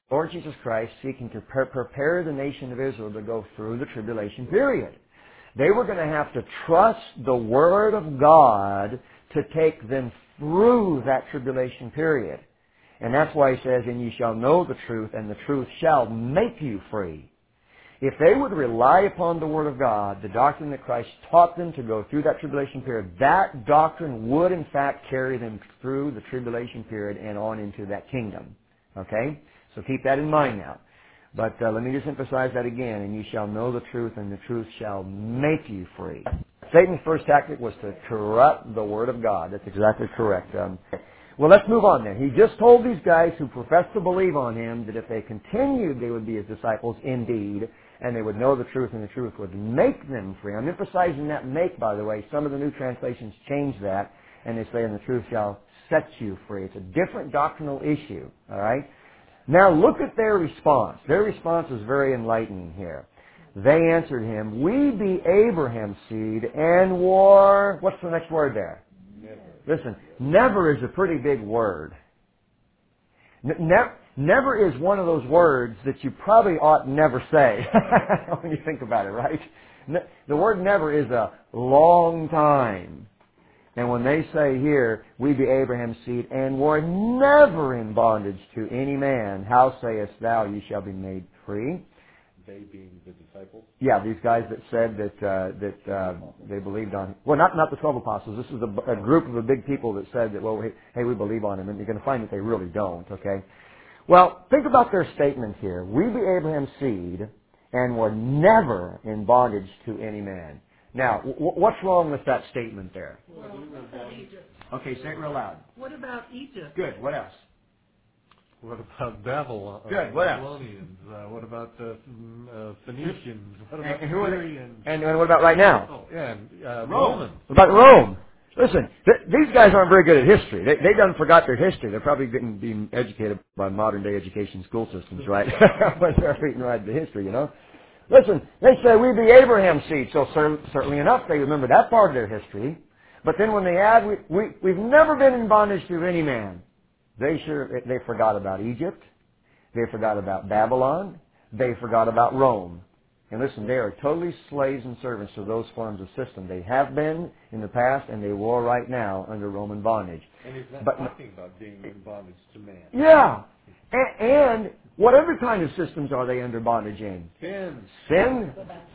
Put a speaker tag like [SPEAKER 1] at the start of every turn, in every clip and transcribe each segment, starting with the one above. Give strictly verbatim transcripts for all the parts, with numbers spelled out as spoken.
[SPEAKER 1] Lord Jesus Christ seeking to pre- prepare the nation of Israel to go through the tribulation period. They were going to have to trust the Word of God to take them through that tribulation period. And that's why he says, and ye shall know the truth, and the truth shall make you free. If they would rely upon the Word of God, the doctrine that Christ taught them to go through that tribulation period, that doctrine would in fact carry them through the tribulation period and on into that kingdom. Okay? So keep that in mind now. But uh, let me just emphasize that again. And you shall know the truth, and the truth shall make you free. Satan's first tactic was to corrupt the Word of God. That's exactly correct. Um, well, let's move on then. He just told these guys who professed to believe on Him that if they continued, they would be His disciples indeed, and they would know the truth, and the truth would make them free. I'm emphasizing that make, by the way. Some of the new translations change that, and they say, and the truth shall set you free. It's a different doctrinal issue, all right? Now look at their response. Their response is very enlightening here. They answered him, we be Abraham's seed and war... What's the next word there?
[SPEAKER 2] Never.
[SPEAKER 1] Listen, never is a pretty big word. Ne- never is one of those words that you probably ought never say when you think about it, right? Ne- the word never is a long time. And when they say here, we be Abraham's seed, and were never in bondage to any man, how sayest thou, ye shall be made free?
[SPEAKER 2] They being the disciples?
[SPEAKER 1] Yeah, these guys that said that uh, that uh, they believed on him. Well, not not the twelve apostles. This is a, a group of a big people that said that, well, hey, we believe on him. And you're going to find that they really don't, okay? Well, think about their statement here. We be Abraham's seed, and were never in bondage to any man. Now, w- what's wrong with that statement there?
[SPEAKER 3] Well, what about Egypt?
[SPEAKER 1] Okay, say it real loud.
[SPEAKER 3] What about Egypt?
[SPEAKER 1] Good. What else?
[SPEAKER 2] What about Babylon?
[SPEAKER 1] Good. What else?
[SPEAKER 2] Babylonians? Uh, what about the uh, Phoenicians? What about
[SPEAKER 1] And, who are they?
[SPEAKER 2] Syrians?
[SPEAKER 1] And, and what about right now?
[SPEAKER 2] Oh, yeah, and uh,
[SPEAKER 1] Rome.
[SPEAKER 2] Romans.
[SPEAKER 1] What about Rome? Listen, th- these guys aren't very good at history. They, they done forgot their history. They're probably getting being educated by modern day education school systems, right? When they're reading right the history, you know. Listen, they say we be Abraham's seed, so cer- certainly enough they remember that part of their history. But then when they add, we, we, we've never been in bondage to any man, they sure they forgot about Egypt. They forgot about Babylon. They forgot about Rome. And listen, they are totally slaves and servants to those forms of system. They have been in the past, and they will right now under Roman bondage.
[SPEAKER 2] And he's not
[SPEAKER 1] But,
[SPEAKER 2] talking about being in bondage to man.
[SPEAKER 1] yeah. And, and what other kind of systems are they under bondage in?
[SPEAKER 2] Sin.
[SPEAKER 1] Sin.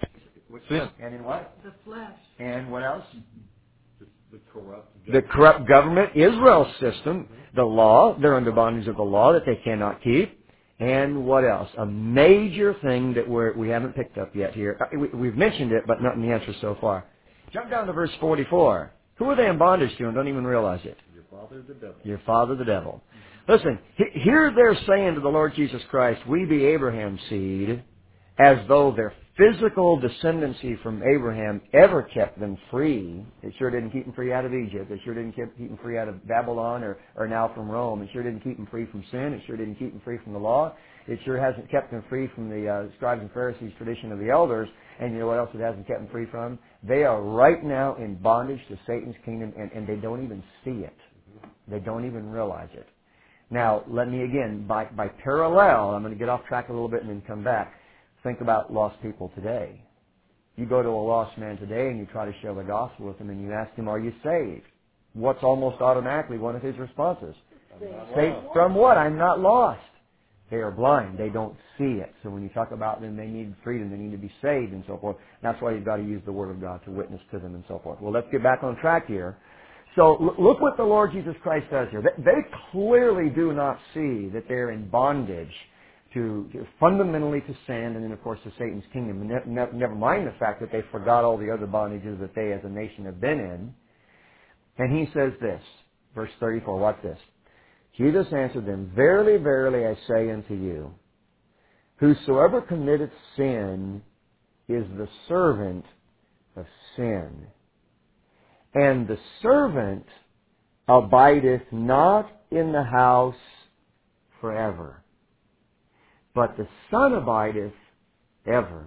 [SPEAKER 2] Sin.
[SPEAKER 1] And in what?
[SPEAKER 3] The flesh.
[SPEAKER 1] And what else?
[SPEAKER 2] The, the corrupt
[SPEAKER 1] The
[SPEAKER 2] government.
[SPEAKER 1] corrupt government, Israel's system, the law, they're under bondage of the law that they cannot keep. And what else? A major thing that we're, we haven't picked up yet here. Uh, We, we've mentioned it, but not in the answer so far. Jump down to verse forty-four. Who are they in bondage to and don't even realize it?
[SPEAKER 2] Your father the devil.
[SPEAKER 1] Your father the devil. Listen, he- here they're saying to the Lord Jesus Christ, we be Abraham's seed, as though their physical descendancy from Abraham ever kept them free. It sure didn't keep them free out of Egypt. It sure didn't keep keep them free out of Babylon or, or now from Rome. It sure didn't keep them free from sin. It sure didn't keep them free from the law. It sure hasn't kept them free from the uh, scribes and Pharisees tradition of the elders. And you know what else it hasn't kept them free from? They are right now in bondage to Satan's kingdom, and, and they don't even see it. They don't even realize it. Now, let me again, by, by parallel, I'm going to get off track a little bit and then come back. Think about lost people today. You go to a lost man today and you try to share the gospel with him and you ask him, are you saved? What's almost automatically one of his responses? Saved from what? I'm not lost. They are blind. They don't see it. So when you talk about them, they need freedom. They need to be saved and so forth. That's why you've got to use the Word of God to witness to them and so forth. Well, let's get back on track here. So l- look what the Lord Jesus Christ does here. They, they clearly do not see that they're in bondage to, to fundamentally to sin and then, of course, to Satan's kingdom. And ne- ne- never mind the fact that they forgot all the other bondages that they as a nation have been in. And he says this, verse thirty-four, watch this. Jesus answered them, verily, verily, I say unto you, whosoever committeth sin is the servant of sin. And the servant abideth not in the house forever, but the Son abideth ever.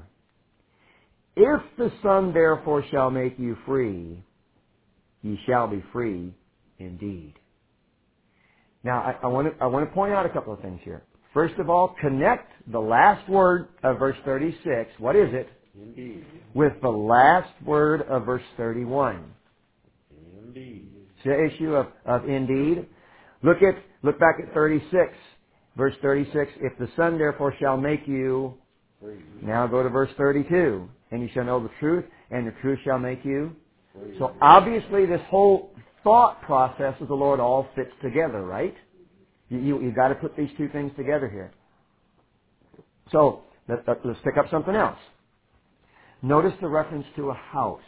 [SPEAKER 1] If the Son therefore shall make you free, ye shall be free indeed. Now, I, I want to I want to point out a couple of things here. First of all, connect the last word of verse thirty-six. What is it?
[SPEAKER 2] Indeed.
[SPEAKER 1] With the last word of verse thirty-one.
[SPEAKER 2] Indeed.
[SPEAKER 1] See the issue of, of indeed? Look at look back at thirty-six. Verse thirty-six, if the Son therefore shall make you...
[SPEAKER 2] Free.
[SPEAKER 1] Now go to verse thirty-two. And you shall know the truth, and the truth shall make you...
[SPEAKER 2] Free.
[SPEAKER 1] So obviously this whole thought process of the Lord all fits together, right? You, you, you've got to put these two things together here. So, let, let, let's pick up something else. Notice the reference to a house.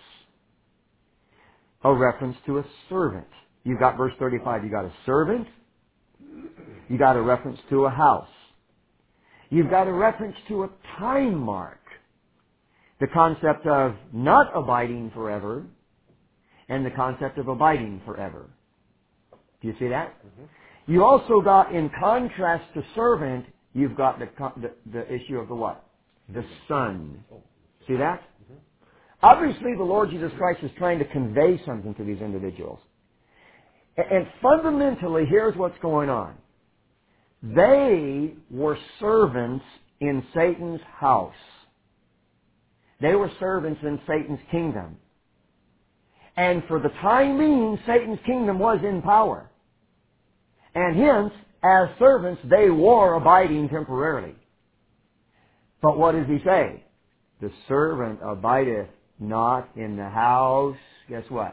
[SPEAKER 1] A reference to a servant. You've got verse thirty-five. You've got a servant. You've got a reference to a house. You've got a reference to a time mark. The concept of not abiding forever and the concept of abiding forever. Do you see that? Mm-hmm. You also got, in contrast to servant, you've got the, the, the issue of the what? The Son. See that? Mm-hmm. Obviously, the Lord Jesus Christ is trying to convey something to these individuals. And fundamentally, here's what's going on. They were servants in Satan's house. They were servants in Satan's kingdom. And for the time being, Satan's kingdom was in power. And hence, as servants, they were abiding temporarily. But what does he say? The servant abideth not in the house. Guess what?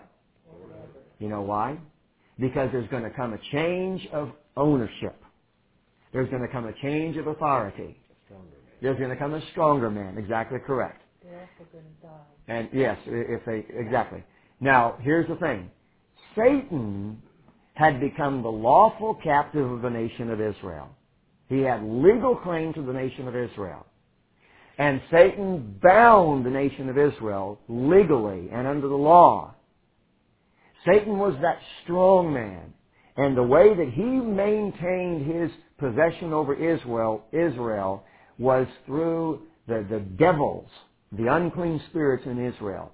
[SPEAKER 1] You know why? Because there's going to come a change of ownership. There's going to come a change of authority. There's going to come a stronger man. Exactly correct.
[SPEAKER 3] They're also going to die.
[SPEAKER 1] And yes, if they, exactly. Now, here's the thing. Satan had become the lawful captive of the nation of Israel. He had legal claim to the nation of Israel. And Satan bound the nation of Israel legally and under the law. Satan was that strong man. And the way that he maintained his possession over Israel, Israel was through the, the devils, the unclean spirits in Israel.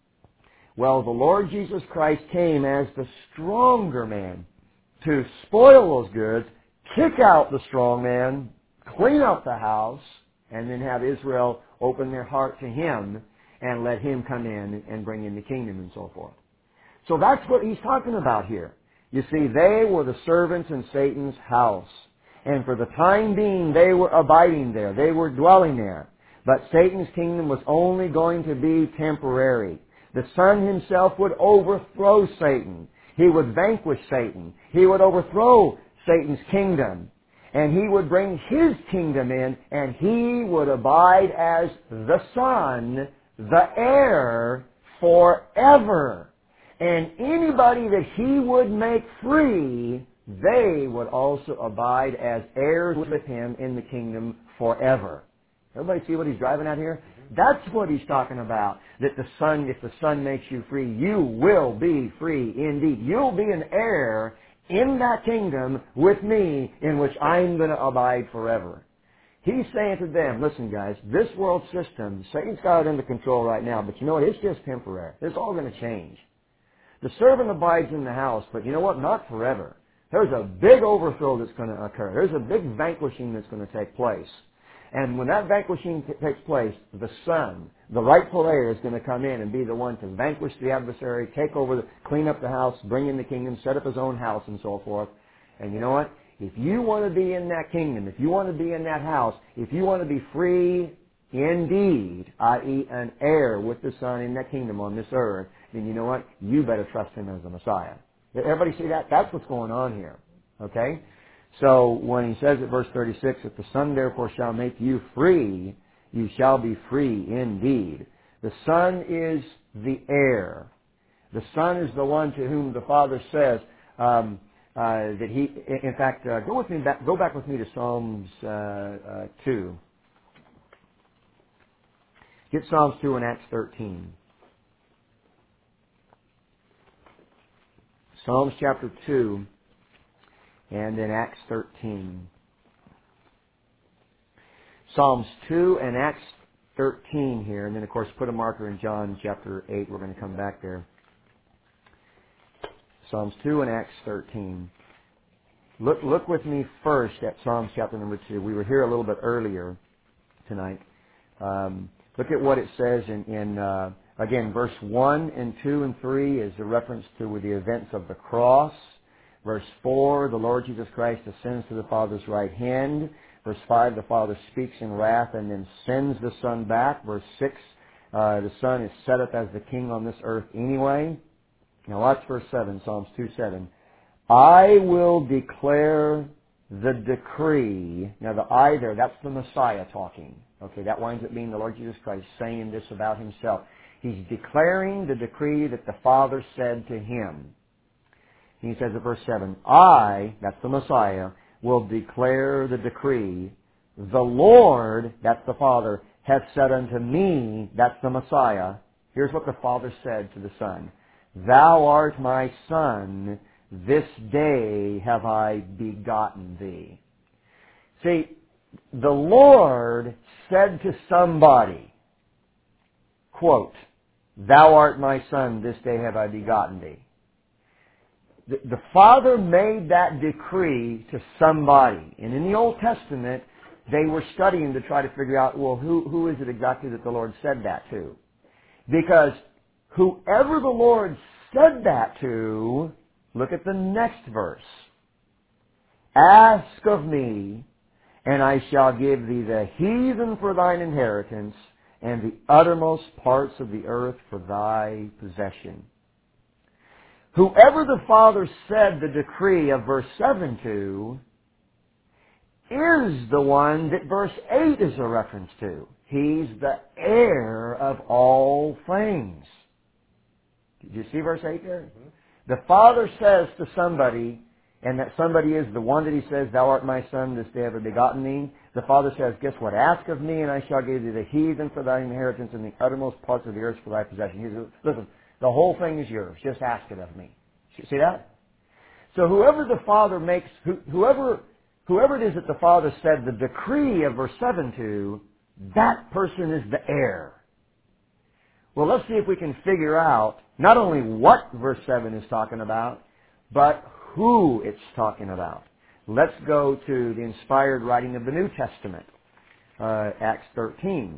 [SPEAKER 1] Well, the Lord Jesus Christ came as the stronger man to spoil those goods, kick out the strong man, clean up the house, and then have Israel open their heart to him and let him come in and bring in the kingdom and so forth. So that's what he's talking about here. You see, they were the servants in Satan's house. And for the time being, they were abiding there. They were dwelling there. But Satan's kingdom was only going to be temporary. The Son himself would overthrow Satan. He would vanquish Satan. He would overthrow Satan's kingdom. And he would bring his kingdom in, and he would abide as the Son, the heir, forever. And anybody that he would make free, they would also abide as heirs with him in the kingdom forever. Everybody see what he's driving at here? That's what he's talking about. That the Son, if the Son makes you free, you will be free indeed. You'll be an heir in that kingdom with me, in which I'm going to abide forever. He's saying to them, listen guys, this world system, Satan's got it under control right now, but you know what? It's just temporary. It's all going to change. The servant abides in the house, but you know what? Not forever. There's a big overthrow that's going to occur. There's a big vanquishing that's going to take place. And when that vanquishing t- takes place, the Son, the rightful heir, is going to come in and be the one to vanquish the adversary, take over, the, clean up the house, bring in the kingdom, set up his own house, and so forth. And you know what? If you want to be in that kingdom, if you want to be in that house, if you want to be free indeed, that is an heir with the Son in that kingdom on this earth, then you know what? You better trust him as the Messiah. Everybody see that? That's what's going on here. Okay? So when he says at verse thirty-six, if the Son therefore shall make you free, you shall be free indeed. The Son is the heir. The Son is the one to whom the Father says um, uh, that he. In fact, uh, go with me back. Go back with me to Psalms uh, uh, two. Get Psalms two and Acts thirteen. Psalms chapter two. And in Acts thirteen. Psalms two and Acts thirteen here. And then, of course, put a marker in John chapter eight. We're going to come back there. Psalms two and Acts thirteen. Look, look with me first at Psalms chapter number two. We were here a little bit earlier tonight. Um, look at what it says in, in uh, again, verse one and two and three is a reference to the events of the cross. Verse four, the Lord Jesus Christ ascends to the Father's right hand. Verse five, the Father speaks in wrath and then sends the Son back. Verse six, uh, the Son is set up as the King on this earth anyway. Now watch verse seven, Psalms two seven. I will declare the decree. Now the I there, that's the Messiah talking. Okay, that winds up being the Lord Jesus Christ saying this about Himself. He's declaring the decree that the Father said to Him. He says in verse seven, I, that's the Messiah, will declare the decree. The Lord, that's the Father, hath said unto me, that's the Messiah. Here's what the Father said to the Son. Thou art my Son, this day have I begotten thee. See, the Lord said to somebody, quote, Thou art my Son, this day have I begotten thee. The, the Father made that decree to somebody. And in the Old Testament, they were studying to try to figure out, well, who, who is it exactly that the Lord said that to? Because whoever the Lord said that to, look at the next verse. Ask of me, and I shall give thee the heathen for thine inheritance, and the uttermost parts of the earth for thy possession. Whoever the Father said the decree of verse seven to is the one that verse eight is a reference to. He's the heir of all things. Did you see verse eight there? Mm-hmm. The Father says to somebody, and that somebody is the one that He says, Thou art my Son, this day have I begotten thee. The Father says, guess what? Ask of me, and I shall give thee the heathen for thy inheritance, and the uttermost parts of the earth for thy possession. He says, listen, the whole thing is yours. Just ask it of me. See that? So whoever the Father makes, whoever, whoever it is that the Father said the decree of verse seven to, that person is the heir. Well, let's see if we can figure out not only what verse seven is talking about, but who it's talking about. Let's go to the inspired writing of the New Testament, uh, Acts thirteen.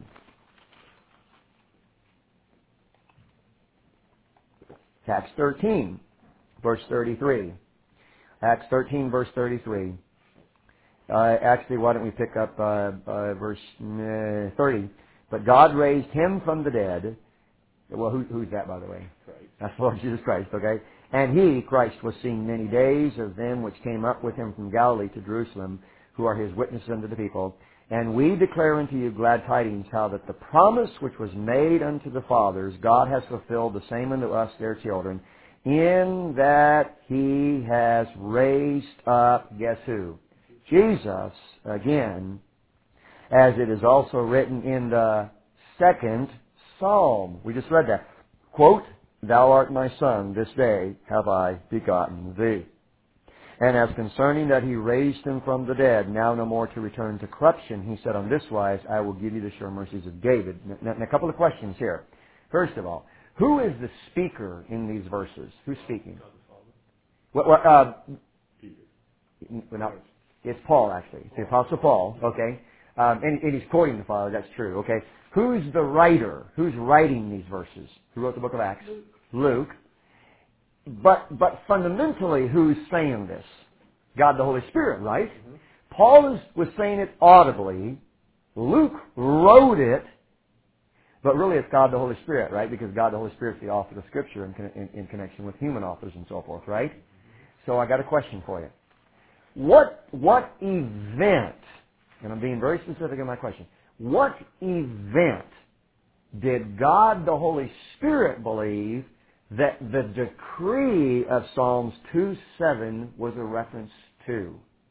[SPEAKER 1] Acts thirteen, verse thirty-three. Acts thirteen, verse thirty-three. Uh, actually, why don't we pick up uh, uh, verse uh, thirty? But God raised Him from the dead. Well, who, who's that, by the way?
[SPEAKER 2] Christ.
[SPEAKER 1] That's the Lord Jesus Christ, okay? And He, Christ, was seen many days of them which came up with Him from Galilee to Jerusalem, who are His witnesses unto the people. And we declare unto you glad tidings, how that the promise which was made unto the fathers, God has fulfilled the same unto us, their children, in that He has raised up, guess who? Jesus, again, as it is also written in the second Psalm. We just read that. Quote, Thou art my Son, this day have I begotten thee. And as concerning that He raised Him from the dead, now no more to return to corruption, He said on this wise, I will give you the sure mercies of David. Now, now, a couple of questions here. First of all, who is the speaker in these verses? Who's speaking? What, what, uh, no, it's Paul, actually. It's the Apostle Paul, okay? Um, and, and he's quoting the Father, that's true, okay? Who's the writer? Who's writing these verses? Who wrote the book of Acts? Luke. Luke. But, but fundamentally, who's saying this? God the Holy Spirit, right? Mm-hmm. Paul is, was saying it audibly. Luke wrote it. But really it's God the Holy Spirit, right? Because God the Holy Spirit is the author of Scripture in, in, in connection with human authors and so forth, right? So I got a question for you. What, what event, and I'm being very specific in my question, what event did God the Holy Spirit believe that the decree of Psalms two seven was a reference to?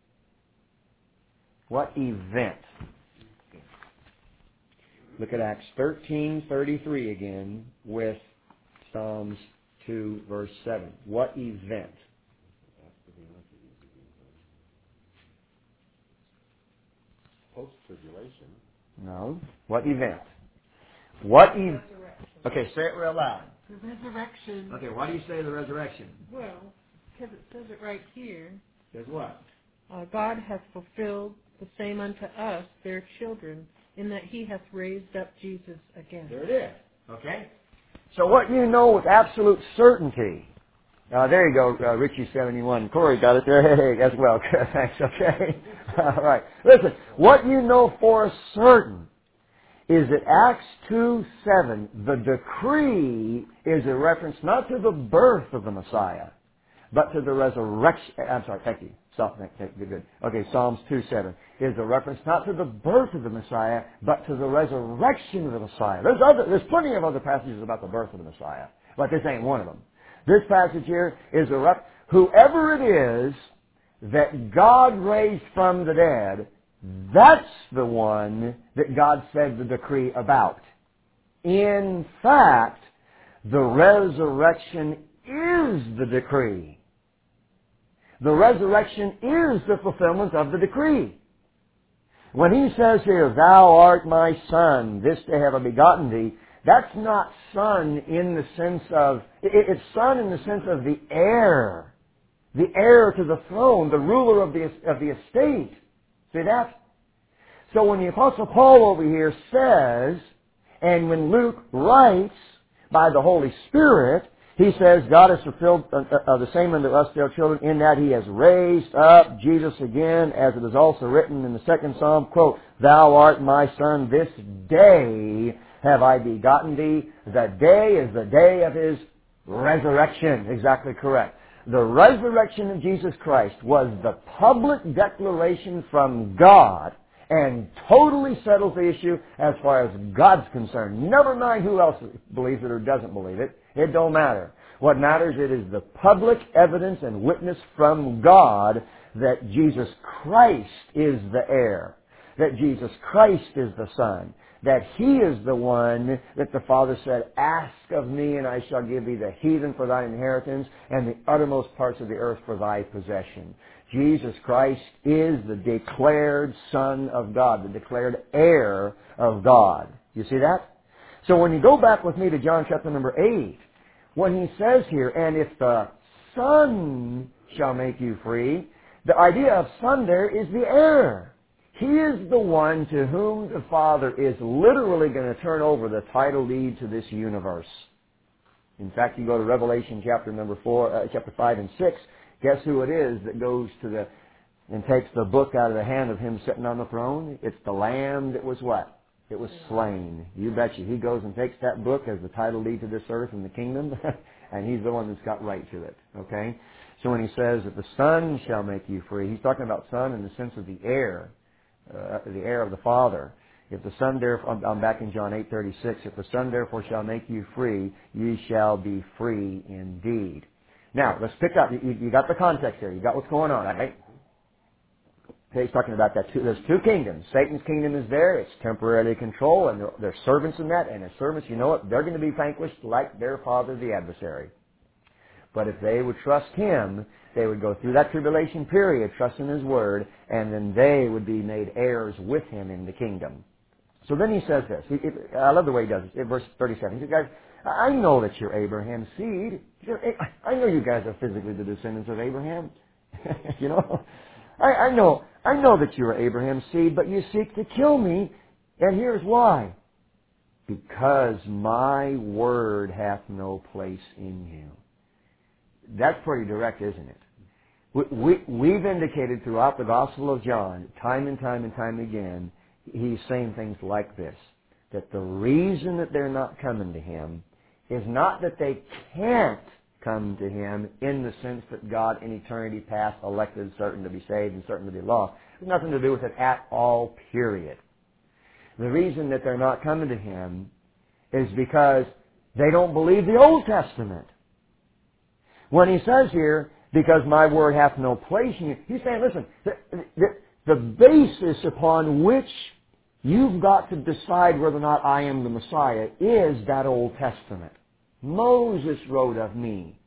[SPEAKER 1] What event? Look at Acts thirteen thirty-three again with Psalms two verse seven. What event?
[SPEAKER 2] Post-tribulation.
[SPEAKER 1] No. What event? What event? Okay, say it real loud.
[SPEAKER 3] The resurrection.
[SPEAKER 1] Okay, why do you say the resurrection?
[SPEAKER 3] Well, because it says it right here.
[SPEAKER 1] Says what?
[SPEAKER 3] uh, God hath fulfilled the same unto us, their children, in that he hath raised up Jesus again.
[SPEAKER 1] There it is. Okay? So what you know with absolute certainty. Uh, there you go, uh, Richie seventy-one. Corey got it there. Hey, as well. Thanks, okay? All right. Listen, what you know for certain is that Acts two seven, the decree is a reference not to the birth of the Messiah, but to the resurrection. I'm sorry, thank you. Stop, thank you, good. Okay, Psalms two seven is a reference not to the birth of the Messiah, but to the resurrection of the Messiah. There's other, there's plenty of other passages about the birth of the Messiah, but this ain't one of them. This passage here is a ref- whoever it is that God raised from the dead, that's the one that God said the decree about. In fact, the resurrection is the decree. The resurrection is the fulfillment of the decree. When he says here, "Thou art my son, this day have I begotten thee," that's not son in the sense of, it's son in the sense of the heir. The heir to the throne, the ruler of the, of the estate. See that? So when the Apostle Paul over here says, and when Luke writes by the Holy Spirit, he says, God has fulfilled uh, uh, the same unto us, their children, in that he has raised up Jesus again, as it is also written in the second Psalm, quote, "Thou art my son, this day have I begotten thee." The day is the day of his resurrection. Exactly correct. The resurrection of Jesus Christ was the public declaration from God and totally settles the issue as far as God's concerned. Never mind who else believes it or doesn't believe it. It don't matter. What matters, it is the public evidence and witness from God that Jesus Christ is the heir, that Jesus Christ is the Son, that He is the one that the Father said, "Ask of me, and I shall give thee the heathen for thine inheritance, and the uttermost parts of the earth for thy possession." Jesus Christ is the declared Son of God, the declared heir of God. You see that? So when you go back with me to John chapter number eight, when he says here, "And if the Son shall make you free," the idea of Son there is the heir. He is the one to whom the Father is literally going to turn over the title deed to this universe. In fact, you go to Revelation chapter number four, uh, chapter five and six. Guess who it is that goes to the and takes the book out of the hand of him sitting on the throne? It's the Lamb that was what? It was slain. You betcha. He goes and takes that book as the title deed to this earth and the kingdom, and he's the one that's got right to it. Okay? So when he says that the Son shall make you free, he's talking about Son in the sense of the heir. Uh, the heir of the Father. If the Son therefore, I'm back in John eight thirty-six, "If the Son therefore shall make you free, ye shall be free indeed." Now, let's pick up. You, you got the context here. You got what's going on, right? Okay, he's talking about that. Two, there's two kingdoms. Satan's kingdom is there. It's temporarily control, and there's servants in that. And as servants, you know what? They're going to be vanquished like their father, the adversary. But if they would trust Him, they would go through that tribulation period, trust in His Word, and then they would be made heirs with Him in the kingdom. So then he says this. He, it, I love the way he does it. In verse thirty-seven, he says, "Guys, I know that you're Abraham's seed. He said, I know you guys are physically the descendants of Abraham. you know, I, I know, I know that you are Abraham's seed, but you seek to kill me, and here's why. Because my word hath no place in you." That's pretty direct, isn't it? We, we, we've indicated throughout the Gospel of John, time and time and time again, he's saying things like this, that the reason that they're not coming to Him is not that they can't come to Him in the sense that God in eternity past elected certain to be saved and certain to be lost. It has nothing to do with it at all, period. The reason that they're not coming to Him is because they don't believe the Old Testament. When he says here, "Because my word hath no place in you," he's saying, listen, the, the, the basis upon which you've got to decide whether or not I am the Messiah is that Old Testament. Moses wrote of me.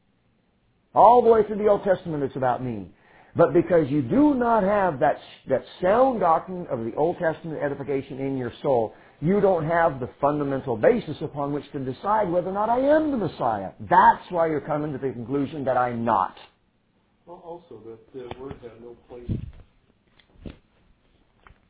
[SPEAKER 1] All the way through the Old Testament it's about me. But because you do not have that, that sound doctrine of the Old Testament edification in your soul, you don't have the fundamental basis upon which to decide whether or not I am the Messiah. That's why you're coming to the conclusion that I'm not.
[SPEAKER 2] Well, also that the word had no place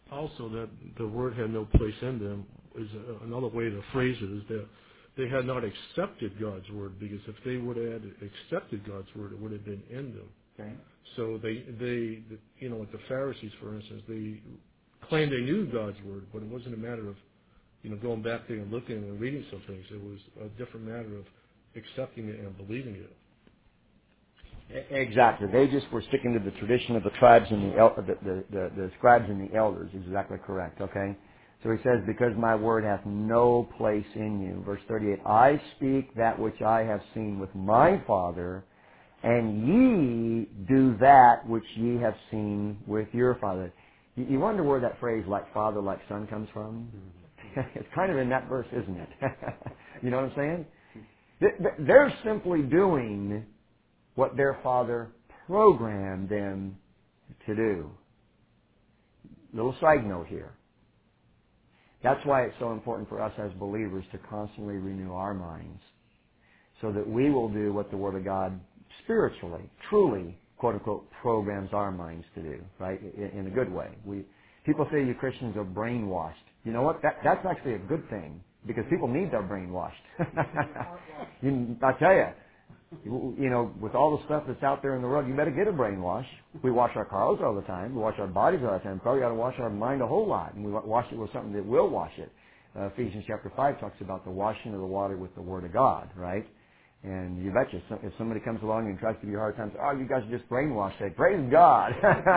[SPEAKER 2] also that the word had no place in them is a, another way to phrase it is that they had not accepted God's word, because if they would have accepted God's word, it would have been in them.
[SPEAKER 1] Okay.
[SPEAKER 2] So they, they, you know, like the Pharisees, for instance, they claimed they knew God's word, but it wasn't a matter of, you know, going back there and looking and reading some things. It was a different matter of accepting it and believing it.
[SPEAKER 1] Exactly. They just were sticking to the tradition of the tribes and the, el- the, the, the, the scribes and the elders. Exactly correct. Okay. So he says, because my word hath no place in you. Verse thirty-eight, I speak that which I have seen with my Father, and ye do that which ye have seen with your father. You, you wonder where that phrase, like father, like son, comes from? It's kind of in that verse, isn't it? You know what I'm saying? They're simply doing what their father programmed them to do. Little side note here. That's why it's so important for us as believers to constantly renew our minds, so that we will do what the Word of God spiritually, truly, quote unquote, programs our minds to do, right? In, in a good way. We people say you Christians are brainwashed. You know what? That that's actually a good thing, because people need their brainwashed. you, I tell you, you, you know, with all the stuff that's out there in the world, you better get a brainwash. We wash our cars all the time. We wash our bodies all the time. Probably got to wash our mind a whole lot, and we wash it with something that will wash it. Uh, Ephesians chapter five talks about the washing of the water with the Word of God, right? And you betcha, if somebody comes along and tries to give you a hard time, say, oh, you guys are just brainwashed, say, praise God.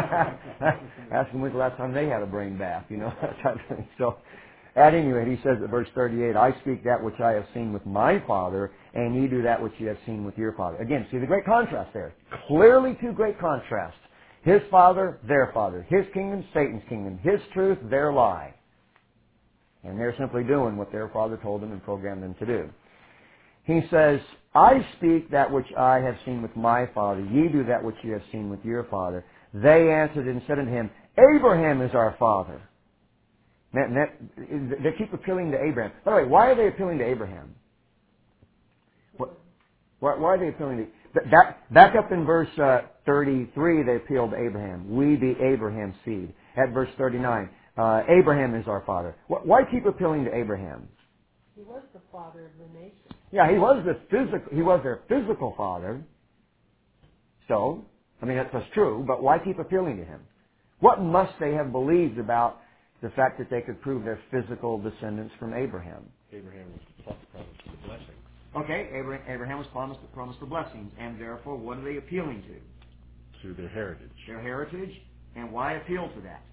[SPEAKER 1] Ask them when's the last time they had a brain bath, you know, that type of thing. So, at any rate, he says at verse thirty-eight, I speak that which I have seen with my Father, and ye do that which ye have seen with your father. Again, see the great contrast there. Clearly two great contrasts. His father, their father. His kingdom, Satan's kingdom. His truth, their lie. And they're simply doing what their father told them and programmed them to do. He says, I speak that which I have seen with my father. Ye do that which ye have seen with your father. They answered and said unto him, Abraham is our father. And that, they keep appealing to Abraham. By the way, why are they appealing to Abraham? What, why, why are they appealing to... Back, back up in verse uh, thirty-three, they appealed to Abraham. We be Abraham's seed. At verse thirty-nine, uh, Abraham is our father. Why keep appealing to Abraham?
[SPEAKER 3] He was the father of the nation.
[SPEAKER 1] Yeah, he was the physical. He was their physical father. So, I mean, that's, that's true. But why keep appealing to him? What must they have believed about the fact that they could prove their physical descendants from Abraham?
[SPEAKER 2] Abraham was promised the blessing.
[SPEAKER 1] Okay, Abraham, Abraham was promised, promised the blessings, and therefore, what are they appealing to?
[SPEAKER 2] To their heritage.
[SPEAKER 1] Their heritage, and why appeal to that?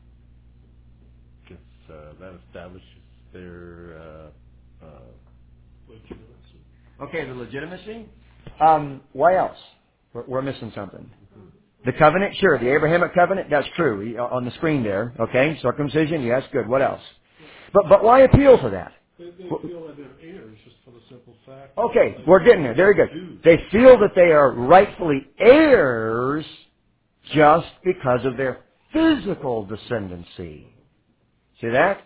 [SPEAKER 2] Because uh, that establishes their uh, uh, legitimacy.
[SPEAKER 1] Okay, the legitimacy. Um, why else? We're, we're missing something. The covenant, sure. The Abrahamic covenant, that's true. On the screen there, okay. Circumcision, yes, good. What else? But but why appeal to that?
[SPEAKER 2] They, they feel that they're heirs just for the simple fact.
[SPEAKER 1] Okay, we're getting there. Very good. They feel that they are rightfully heirs just because of their physical descendancy. See that?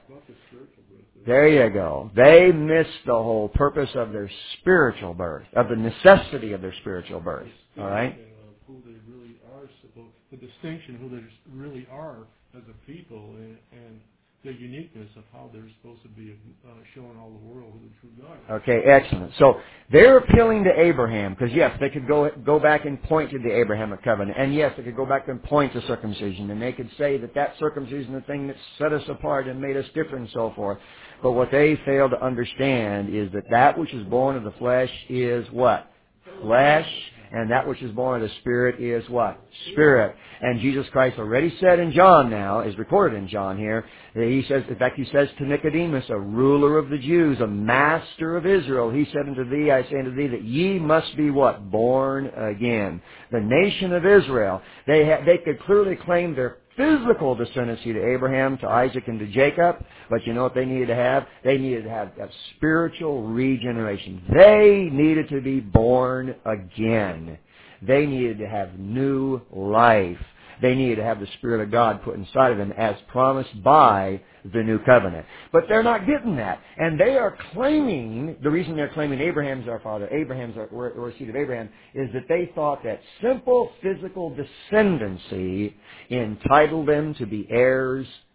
[SPEAKER 1] There you go. They miss the whole purpose of their spiritual birth, of the necessity of their spiritual birth. All right?
[SPEAKER 2] Who they really are, the distinction who they really are as a people, and, and the uniqueness of how they're supposed to be uh, showing all the world who the true God is.
[SPEAKER 1] Okay, excellent. So they're appealing to Abraham because yes, they could go go back and point to the Abrahamic covenant, and yes, they could go back and point to circumcision, and they could say that that circumcision is the thing that set us apart and made us different and so forth. But what they fail to understand is that that which is born of the flesh is what? Flesh. And that which is born of the Spirit is what? Spirit. And Jesus Christ already said in John now, is recorded in John here, that he says, in fact he says to Nicodemus, a ruler of the Jews, a master of Israel, he said unto thee, I say unto thee, that ye must be what? Born again. The nation of Israel, they ha- they could clearly claim their physical descendancy to Abraham, to Isaac, and to Jacob. But you know what they needed to have? They needed to have that spiritual regeneration. They needed to be born again. They needed to have new life. They needed to have the Spirit of God put inside of them as promised by the new covenant. But they're not getting that. And they are claiming, the reason they're claiming Abraham's our father, Abraham's our, we're, we're a seed of Abraham, is that they thought that simple physical descendancy entitled them to be heirs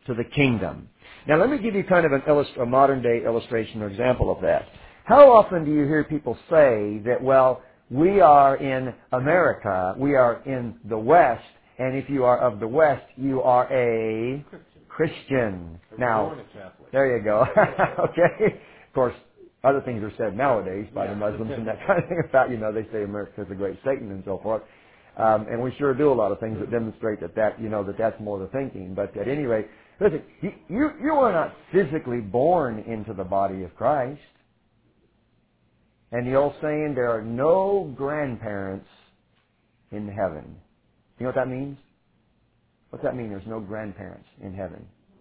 [SPEAKER 1] to the kingdom. Now let me give you kind of an illust- a modern day illustration or example of that. How often do you hear people say that, well, we are in America, we are in the West, and if you are of the West, you are a Christian. Now, there you go. Okay. Of course, other things are said nowadays by the Muslims and that kind of thing about, you know, they say America is a great Satan and so forth. Um, and we sure do a lot of things that demonstrate that, that you know, that that's more the thinking. But at any rate, listen, you, you, you are not physically born into the body of Christ. And the old saying, there are no grandparents in heaven. You know what that means? What's that mean, there's no grandparents in heaven?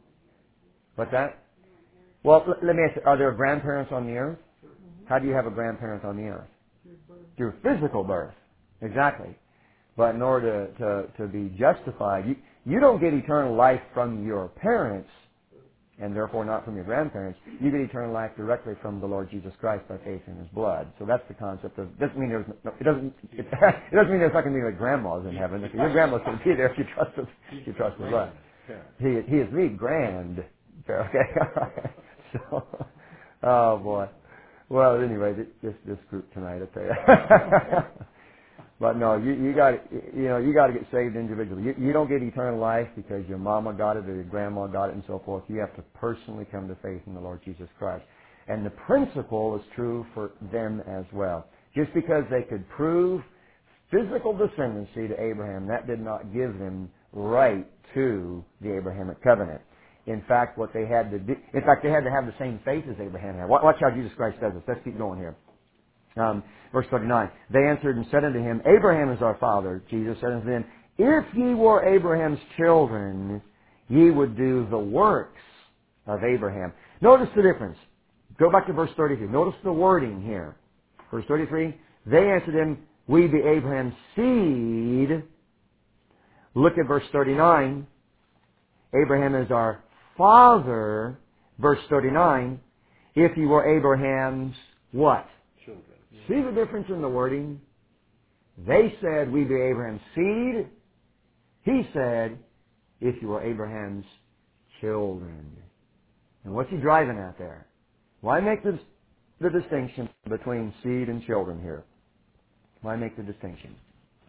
[SPEAKER 1] What's that? Well, l- let me ask you, are there grandparents on the earth? How do you have a grandparent on the earth? Through physical birth. Exactly. But in order to, to, to be justified, you, you don't get eternal life from your parents, and therefore not from your grandparents. You get eternal life directly from the Lord Jesus Christ by faith in His blood. So that's the concept of. It doesn't mean there's. No, it doesn't. It, it doesn't mean there's not going to be like grandmas in heaven. Your grandma's going to be there if you trust the, if you trust the blood. He he is the grand. Okay. So, oh boy. Well, anyway, this this group tonight, I tell you. But no, you you got you know you got to get saved individually. You, you don't get eternal life because your mama got it or your grandma got it and so forth. You have to personally come to faith in the Lord Jesus Christ, and the principle is true for them as well. Just because they could prove physical descendancy to Abraham, that did not give them right to the Abrahamic covenant. In fact, what they had to do, in fact, they had to have the same faith as Abraham had. Watch how Jesus Christ does this. Let's keep going here. Um, verse thirty-nine, they answered and said unto him, Abraham is our father. Jesus said unto them, if ye were Abraham's children, ye would do the works of Abraham. Notice the difference. Go back to verse thirty-three. Notice the wording here. Verse thirty-three, they answered him, we be Abraham's seed. Look at verse thirty-nine. Abraham is our father. Verse thirty-nine, if ye were Abraham's what?
[SPEAKER 2] Children.
[SPEAKER 1] See the difference in the wording? They said, we be Abraham's seed. He said, if you were Abraham's children. And what's he driving at there? Why make the, the distinction between seed and children here? Why make the distinction?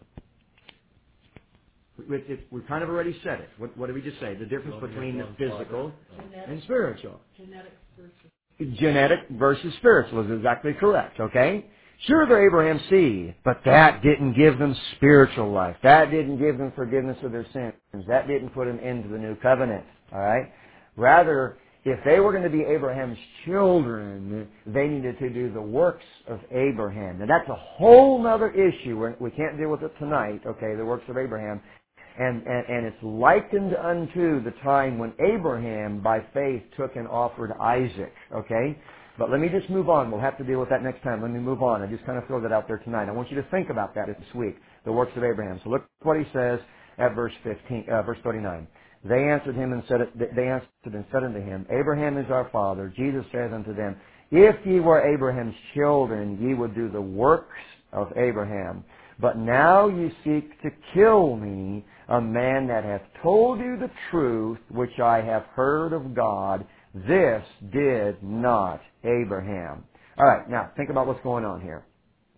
[SPEAKER 1] We, it, we kind of already said it. What, what did we just say? The difference between the physical and spiritual.
[SPEAKER 3] Genetics versus
[SPEAKER 1] Genetic versus spiritual is exactly correct, okay? Sure, they're Abraham's seed, but that didn't give them spiritual life. That didn't give them forgiveness of their sins. That didn't put them into the new covenant, all right? Rather, if they were going to be Abraham's children, they needed to do the works of Abraham. Now, that's a whole other issue. We're, we can't deal with it tonight, okay, the works of Abraham. And, and, and it's likened unto the time when Abraham, by faith, took and offered Isaac, okay? But let me just move on. We'll have to deal with that next time. Let me move on. I just kind of throw that out there tonight. I want you to think about that this week, the works of Abraham. So look what he says at verse fifteen, uh, verse thirty-nine. They answered him and said, they answered and said unto him, Abraham is our father. Jesus says unto them, if ye were Abraham's children, ye would do the works of Abraham. But now ye seek to kill me, a man that hath told you the truth, which I have heard of God. This did not Abraham. All right, now think about what's going on here.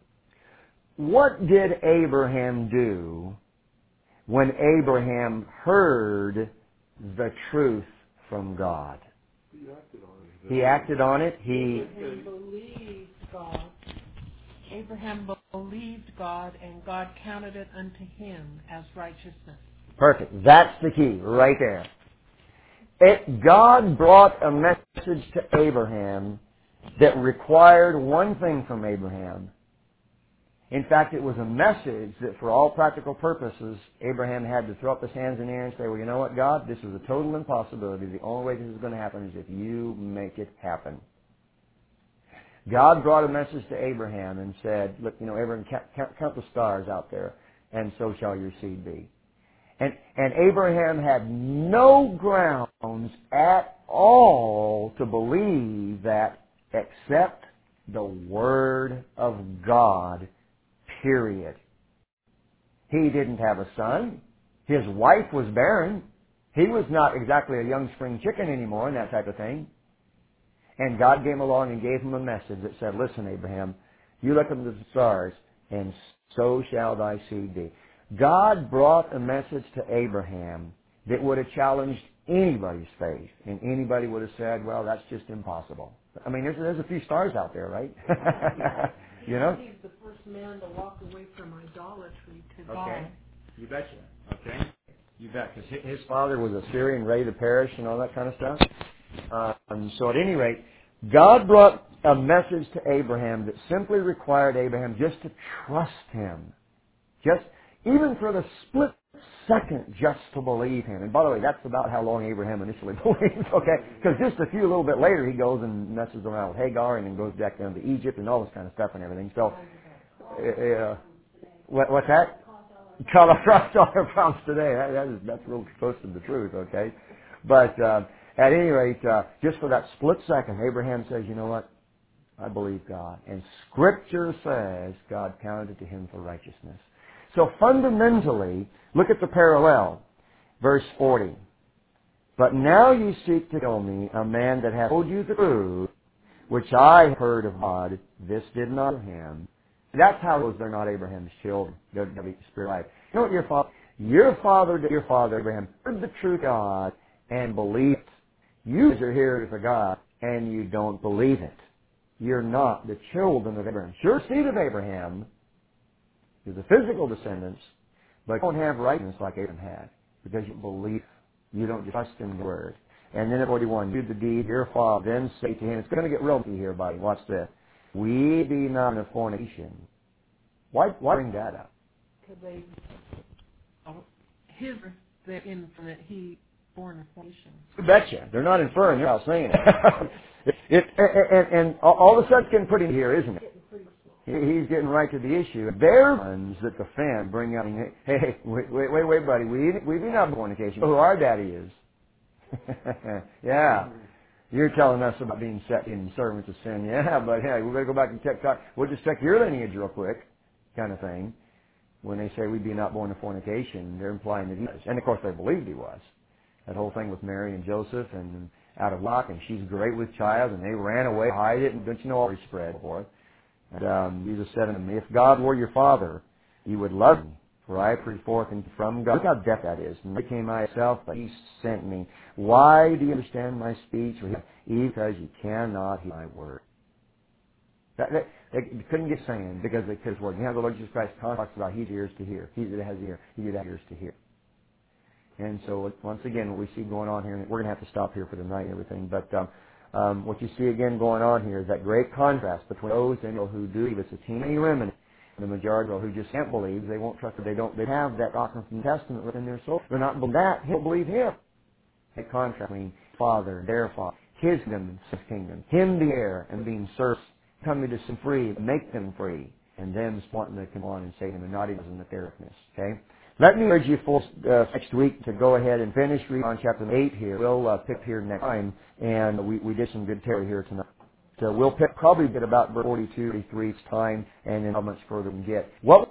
[SPEAKER 1] What did Abraham do when Abraham heard the truth from God?
[SPEAKER 2] He acted on it.
[SPEAKER 1] He acted on it. He
[SPEAKER 3] Abraham believed God. Abraham believed God, and God counted it unto him as righteousness.
[SPEAKER 1] Perfect. That's the key right there. It, God brought a message to Abraham that required one thing from Abraham. In fact, it was a message that for all practical purposes, Abraham had to throw up his hands in the air and say, well, you know what, God, this is a total impossibility. The only way this is going to happen is if you make it happen. God brought a message to Abraham and said, look, you know, Abraham, count, count the stars out there, and so shall your seed be. And, and Abraham had no grounds at all to believe that except the Word of God, period. He didn't have a son. His wife was barren. He was not exactly a young spring chicken anymore and that type of thing. And God came along and gave him a message that said, listen, Abraham, you look up to the stars, and so shall thy seed be. God brought a message to Abraham that would have challenged anybody's faith. And anybody would have said, well, that's just impossible. I mean, there's, there's a few stars out there, right? You know?
[SPEAKER 3] He's the first man to walk away from idolatry to
[SPEAKER 1] Okay.
[SPEAKER 3] God.
[SPEAKER 1] You betcha. Okay. You bet. Because his father was a Syrian ready to perish and all that kind of stuff. Uh, and so at any rate, God brought a message to Abraham that simply required Abraham just to trust him. Just, even for the split second, just to believe him. And by the way, that's about how long Abraham initially believed, okay? Because just a few little bit later, he goes and messes around with Hagar and then goes back down to Egypt and all this kind of stuff and everything. So, uh, uh, what, what's that? Call across all our problems today. That, that is, that's real close to the truth, okay? But uh, at any rate, uh, just for that split second, Abraham says, you know what? I believe God. And Scripture says God counted it to him for righteousness. So fundamentally, look at the parallel. Verse forty. But now you seek to kill me, a man that hath told you the truth, which I heard of God. This did not him. That's how those are not Abraham's children. They're going to be spirit life. You know what your father, your father, your father Abraham heard the truth of God and believed it. You are here for God and you don't believe it. You're not the children of Abraham. Sure, seed of Abraham is the physical descendants, but you don't have rightness like Abraham had because you believe. You don't trust in the word. And then at forty-one, do the deed, your father then say to him, it's going to get real to you here, buddy. Watch this. We be not in a fornication. Why, why bring that up?
[SPEAKER 3] Because they, oh, his, they're in from that he born a fornication.
[SPEAKER 1] You betcha. They're not inferring, they're not saying it. it, it and, and, and all of a sudden it's getting pretty here, isn't it? He's getting right to the issue. They're ones that defend, bring up, hey, hey, wait, wait, wait, wait, buddy, we, we be not in fornication. Who our daddy is. Yeah. You're telling us about being set in servants of sin. Yeah, but hey, we better go back and check. We'll just check your lineage real quick, kind of thing. When they say we be not born of fornication, they're implying that he was. And of course they believed he was. That whole thing with Mary and Joseph and out of luck, and she's great with child, and they ran away, hide it, and don't you know all he spread for it. And um, Jesus said unto me, if God were your father, you would love me. For I preached forth from God. Look how deaf that is. And I came myself, but he sent me. Why do you understand my speech? Because you cannot hear my word. That, that, they couldn't get saying because they could his word. You have the Lord Jesus Christ talks about he ears to hear. He that has ear, he that has ears to hear. And so once again, what we see going on here, and we're going to have to stop here for the night and everything, but um, um, what you see again going on here is that great contrast between those who do believe. It's a teeny remnant. The majority who just can't believe, they won't trust it, they don't, they have that doctrine from the Testament within their soul. They're not believing that, he'll believe him. A contrast between Father, their Father, his kingdom, his kingdom, him the heir, and being served, coming to set free, make them free, and them wanting to come on and say them, and not even in the therapness. Okay? Let me urge you for uh, next week to go ahead and finish reading on chapter eight here. We'll uh, pick here next time, and we, we did some good terror here tonight. So we'll pick, probably get about forty-two, forty-three time, and then how much further we can get. What